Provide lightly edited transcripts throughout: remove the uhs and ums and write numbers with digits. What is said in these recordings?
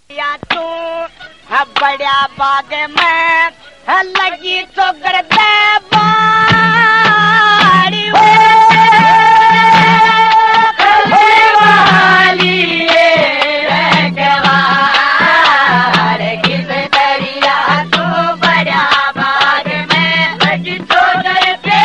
या तू बड़ा बाग में लगी तो गर्दे बाड़ी वाली गवार किस दरिया तू बड़ा बाग में लगी तो गर्दे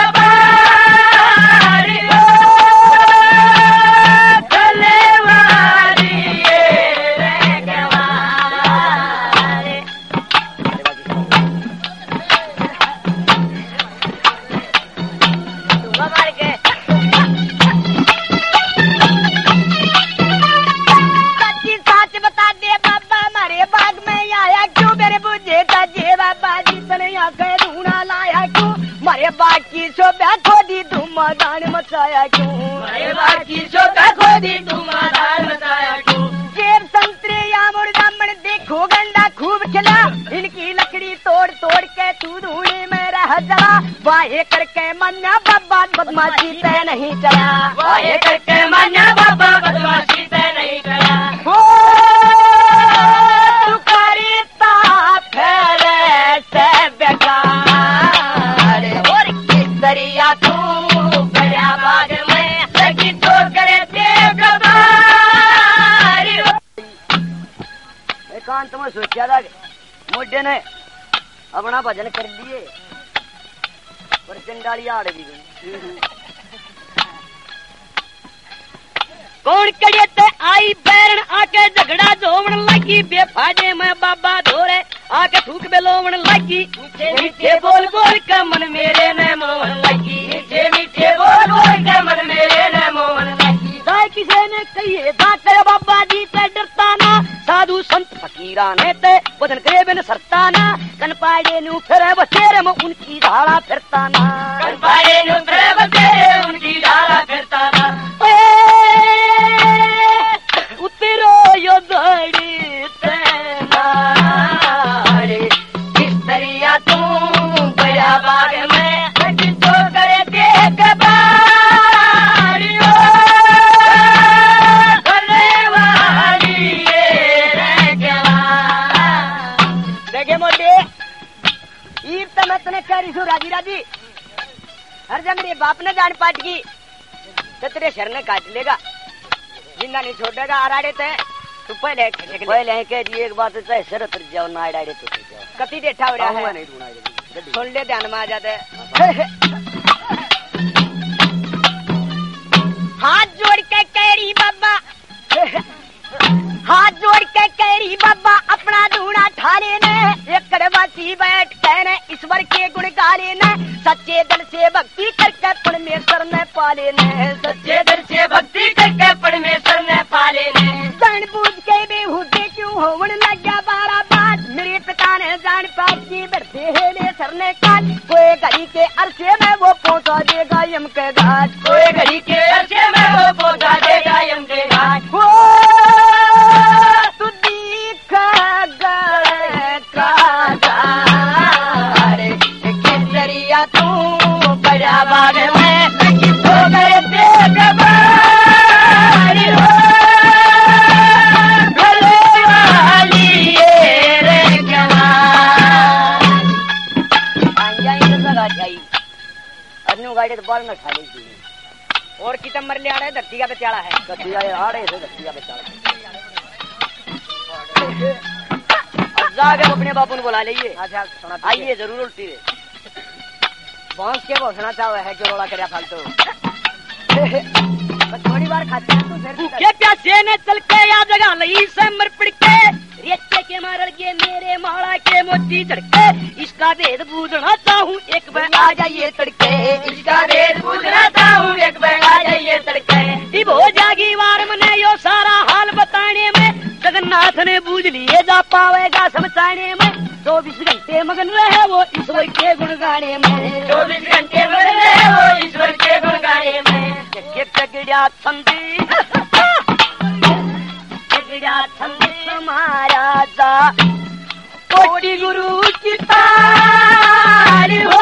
बाकी शोभा खोदी धुमाधान मचाया क्यों बाकी शोभा खोदी धुमाधान मचाया क्यों सेब संतरे यामुड़ जामन देखो गंडा खूब खिला इनकी लकड़ी तोड़ तोड़ के तू धूने में रह जला वाहे करके मन्ना बाबा बदमाशी पे नहीं चला वाहे करके मन्ना बाबा बदमाशी पे नहीं चला हो तुकारी ताप है से बेकार और किस दरिया तू बड़ा बाग में लगी तो करे देवदारी एकांत में सोचा था मुझे ने अपना भजन कर दिए पर चंडाली आड़ भी गई कौन कड़े ते आई बैरन आके झगड़ा जोवन लगी बेफाजे में बाबा धोरे आके थूक बेलोवन लगी मीठे मीठे बोल बोल के मन मेरे ने मोहन लगी मीठे मीठे बोल बोल के मन मेरे ने मोहन लगी दाई किसे ने कहिए दाते बाबा जी ते डरता ना साधु संत फकीरा ने ते वदन करे बिन सरता ना कन पाड़े नु फिरे बसेरे में उनकी धारा फिरता ना कन पाड़े नु फिरे बसेरे उनकी धारा फिरता ना उतरो यो दड़ी तेनारे किस दरिया तू बड़ा बाग में लगी तो करे देख बारियो करने वाली ये देखे मोटे ईद तो मैं तने कह रही हूँ राजी राजी हर जगह मेरे बाप ने जान पाट की तो तेरे शर ने काट लेगा जिंदा नहीं छोड़ेगा आराड़े ते तू पहले कह जी एक बात है सर उतर जाओ ना आड़े तो कति देखा हो रहा है नहीं सुन ले ध्यान में आ जाते हाथ जोड़ के कैरी बाबा हाथ जोड़ के कैरी बाबा अपना धूना ठाले ने एक कड़वासी बैठ कहने ईश्वर के गुण गाले ने सच्चे दिल से भक्ति करके परमेश्वर ने पाले ने सच्चे दिल से भक्ति करके परमेश्वर ने पाले ने जान बूझ के बेहुदे क्यों होवन लग गया बारा बात मेरे पिता ने जान पात की बढ़ते है ने सर ने काट कोई घड़ी के अरसे में वो पहुंचा देगा यम के घाट कोई घड़ी के अरसे में वो पहुंचा देगा यम के घाट तू दिखा गए कादारे किस दरिया तू बड़ा बाग में लगी तो गए देवदारी हो भले वाली ये रे जवान आंजाई तो सगा जाई अन्नू गाड़ी तो बाल में खा ली और कितम मर ले आ रहा है धरती का बेचारा है धरती आ रहे थे धरती का बेचारा जाकर अपने बापू ने बुला लीजिए आइए जरूर उल्टी है बांस के घोषणा चाहे है जो रोड़ा कर फालतू थोड़ी बार खाते हैं तो भूखे प्यासे ने चल के या जगह लई से मर पड़ के रेचे के मारल के मेरे माला के मोती चढ़के इसका भेद बूझना चाहूँ एक बार आ जाइए तड़के इसका भेद बूझना चाहूँ एक बार आ जाइए तड़के इब हो जागी वार मने यो सारा हाल बताने में जगन्नाथ ने बूझ लिए जा पावेगा समझाने में 24 घंटे मगन रहे वो ईश्वर के गुण गाने में 24 घंटे मगन रहे वो ईश्वर के गुण गाने में जगड़ा छंदी जगड़ा छंदी महाराजा कोटि गुरु की तारी हो